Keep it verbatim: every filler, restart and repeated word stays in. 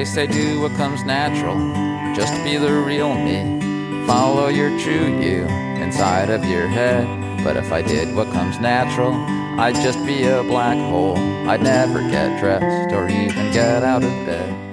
They say do what comes natural, just be the real me. Follow your true you inside of your head. But if I did what comes natural, I'd just be a black hole. I'd never get dressed or even get out of bed.